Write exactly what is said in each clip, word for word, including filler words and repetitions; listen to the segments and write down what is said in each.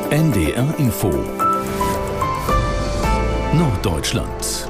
N D R Info Norddeutschland.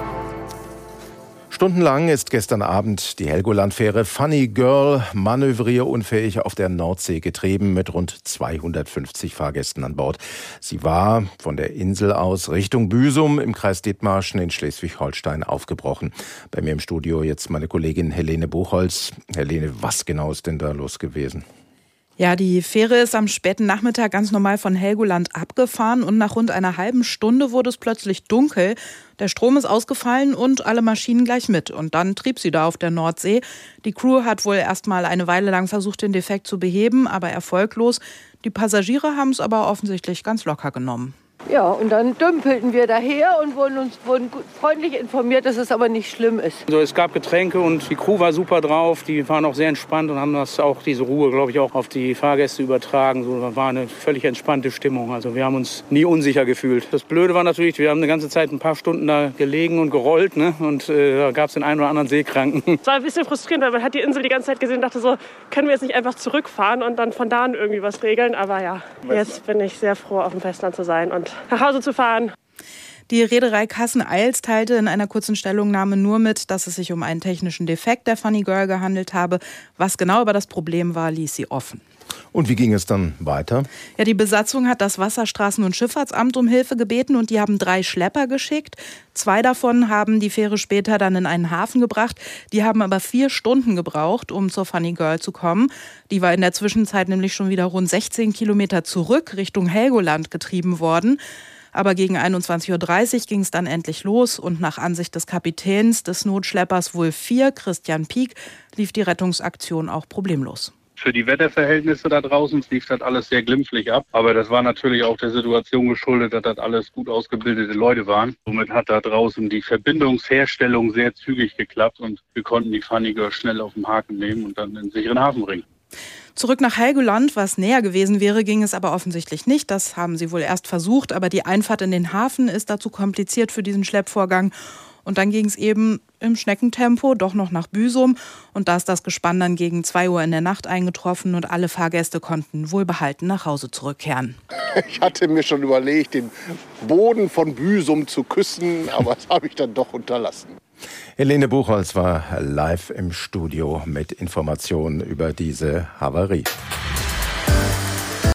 Stundenlang ist gestern Abend die Helgoland-Fähre Funny Girl manövrierunfähig auf der Nordsee getrieben mit rund zweihundertfünfzig Fahrgästen an Bord. Sie war von der Insel aus Richtung Büsum im Kreis Dithmarschen in Schleswig-Holstein aufgebrochen. Bei mir im Studio jetzt meine Kollegin Helene Buchholz. Helene, was genau ist denn da los gewesen? Ja, die Fähre ist am späten Nachmittag ganz normal von Helgoland abgefahren und nach rund einer halben Stunde wurde es plötzlich dunkel. Der Strom ist ausgefallen und alle Maschinen gleich mit. Und dann trieb sie da auf der Nordsee. Die Crew hat wohl erst mal eine Weile lang versucht, den Defekt zu beheben, aber erfolglos. Die Passagiere haben es aber offensichtlich ganz locker genommen. Ja, und dann dümpelten wir daher und wurden uns wurden freundlich informiert, dass es aber nicht schlimm ist. Also es gab Getränke und die Crew war super drauf. Die waren auch sehr entspannt und haben das auch diese Ruhe, glaube ich, auch auf die Fahrgäste übertragen. So, da war eine völlig entspannte Stimmung. Also wir haben uns nie unsicher gefühlt. Das Blöde war natürlich, wir haben eine ganze Zeit ein paar Stunden da gelegen und gerollt, ne? Und äh, da gab es den einen oder anderen Seekranken. Es war ein bisschen frustrierend, weil man hat die Insel die ganze Zeit gesehen und dachte so, können wir jetzt nicht einfach zurückfahren und dann von da an irgendwie was regeln. Aber ja, jetzt bin ich sehr froh, auf dem Festland zu sein und nach Hause zu fahren. Die Reederei Cassen-Eils teilte in einer kurzen Stellungnahme nur mit, dass es sich um einen technischen Defekt der Funny Girl gehandelt habe. Was genau aber das Problem war, ließ sie offen. Und wie ging es dann weiter? Ja, die Besatzung hat das Wasserstraßen- und Schifffahrtsamt um Hilfe gebeten und die haben drei Schlepper geschickt. Zwei davon haben die Fähre später dann in einen Hafen gebracht. Die haben aber vier Stunden gebraucht, um zur Funny Girl zu kommen. Die war in der Zwischenzeit nämlich schon wieder rund sechzehn Kilometer zurück Richtung Helgoland getrieben worden. Aber gegen einundzwanzig Uhr dreißig ging es dann endlich los und nach Ansicht des Kapitäns des Notschleppers Wulf vier, Christian Pieck, lief die Rettungsaktion auch problemlos. Für die Wetterverhältnisse da draußen lief das alles sehr glimpflich ab. Aber das war natürlich auch der Situation geschuldet, dass das alles gut ausgebildete Leute waren. Somit hat da draußen die Verbindungsherstellung sehr zügig geklappt und wir konnten die Funny Girl schnell auf den Haken nehmen und dann in den sicheren Hafen bringen. Zurück nach Helgoland, was näher gewesen wäre, ging es aber offensichtlich nicht. Das haben sie wohl erst versucht, aber die Einfahrt in den Hafen ist dazu kompliziert für diesen Schleppvorgang. Und dann ging es eben im Schneckentempo doch noch nach Büsum. Und da ist das Gespann dann gegen zwei Uhr in der Nacht eingetroffen und alle Fahrgäste konnten wohlbehalten nach Hause zurückkehren. Ich hatte mir schon überlegt, den Boden von Büsum zu küssen, aber das habe ich dann doch unterlassen. Helene Buchholz war live im Studio mit Informationen über diese Havarie.